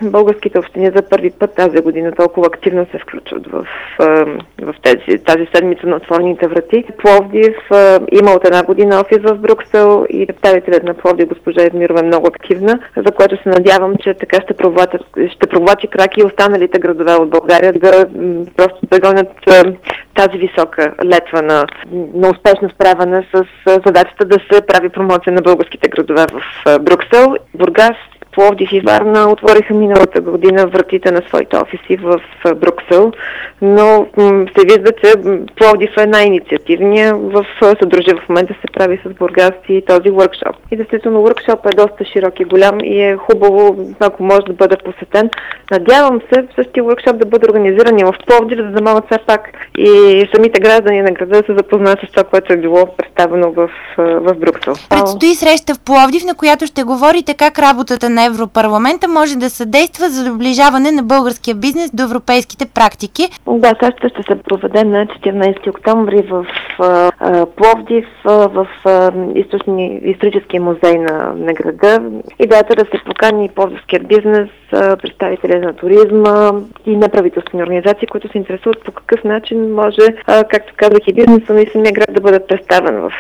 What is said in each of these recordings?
българските общини за първи път тази година толкова активно се включват в тази седмица на отворените врати. Пловдив има от една година офис в Брюксел и представителят на Пловдив госпожа Едмирова е много активна, за което се надявам, че така ще провлачи крак и останалите градове от България да просто да гонят тази висока летва на успешно справяне с задачата да се прави промоция на българските градове в Брюксел. Бургас, Пловдив и Варна отвориха миналата година вратите на своите офиси в Брюксел, но се вижда, че Пловдив е най-инициативния. В съдружие в момента се прави с Бургас и този workshop. И действително workshop е доста широк и голям и е хубаво, ако може да бъде посетен. Надявам се същия workshop да бъде организиран и в Пловдив, за да могат все пак и самите граждани на града да се запознаят с това, което е било представено в Брюксел. Предстои среща в Пловдив, на която ще говорите как работата на Европарламента може да съдейства за доближаване на българския бизнес до европейските практики. Да, срещата ще се проведе на 14 октомври в Пловдив, в историческия музей на града. Идеята е да се покани пловдивския бизнес, представители на туризма и неправителствени организации, които се интересуват по какъв начин може, както казах, и бизнеса, но и самия град да бъде представен в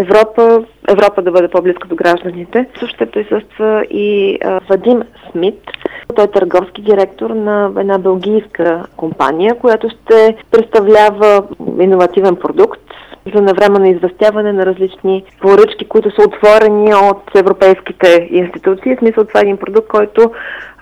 Европа да бъде по-близко до гражданите. Също ще присъства и Вадим Смит. Той е търговски директор на една белгийска компания, която ще представлява иновативен продукт за навременно известяване на различни поръчки, които са отворени от европейските институции. В смисъл, това е един продукт, който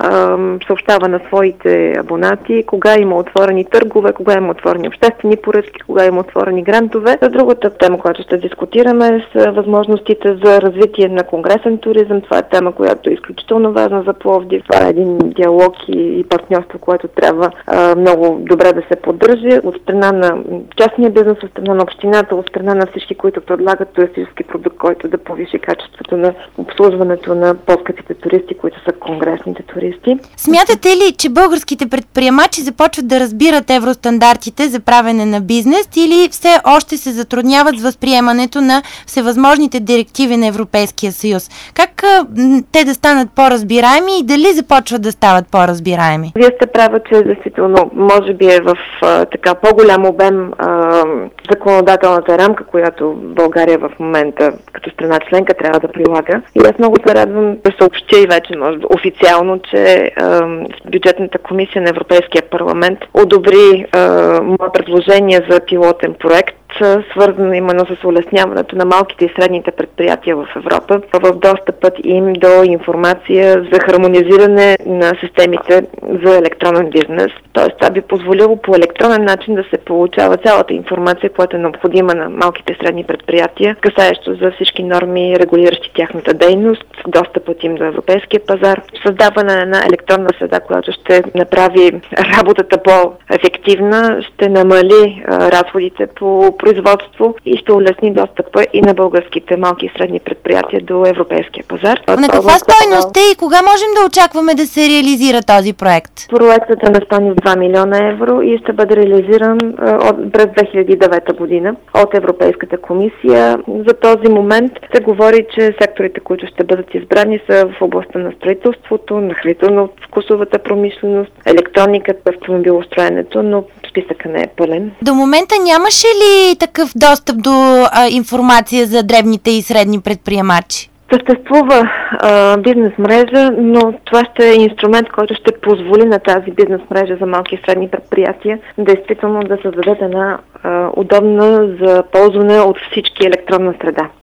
съобщава на своите абонати кога има отворени търгове, кога има отворени обществени поръчки, кога има отворени грантове. Другата тема, която ще дискутираме, са възможностите за развитие на конгресен туризъм. Това е тема, която е изключително важна за Пловдив. Това е един диалог и партньорство, което трябва много добре да се поддържи от страна на частния бизнес, от страна на общината, от страна на всички, които предлагат туристически продукт, който да повиши качеството на обслужването на по-скъпите туристи, които са конгресните туристи. Смятате ли, че българските предприемачи започват да разбират евростандартите за правене на бизнес или все още се затрудняват с възприемането на всевъзможните директиви на Европейския съюз? Как те да станат по-разбираеми и дали започват да стават по-разбираеми? Вие сте права, че действително може би е в така по-голям обем законодателната рамка, която България в момента като страна членка трябва да прилага. И аз много се радвам да съобщя и вече може официално, че бюджетната комисия на Европейския парламент одобри мое предложение за пилотен проект, свързано именно с улесняването на малките и средните предприятия в Европа в достъпът им до информация за хармонизиране на системите за електронен бизнес. Тоест, това би позволило по електронен начин да се получава цялата информация, която е необходима на малките и средни предприятия, касаещо за всички норми, регулиращи тяхната дейност, достъпът им до европейския пазар, създаване на една електронна среда, която ще направи работата по-ефективна, ще намали разходите по производство и ще улесни достъпа и на българските малки и средни предприятия до европейския пазар. На каква стойност е и кога можем да очакваме да се реализира този проект? Проектът е на стойност 2 милиона евро и ще бъде реализиран през 2009 година от Европейската комисия. За този момент се говори, че секторите, които ще бъдат избрани, са в областта на строителството, на хранително-вкусовата промишленост, електрониката, автомобилостроенето, но списъка не е пълен. До момента нямаше ли такъв достъп до информация за дребните и средни предприемачи? Съществува бизнес мрежа, но това ще е инструмент, който ще позволи на тази бизнес мрежа за малки и средни предприятия действително да създадат една удобна за ползване от всички електронна среда.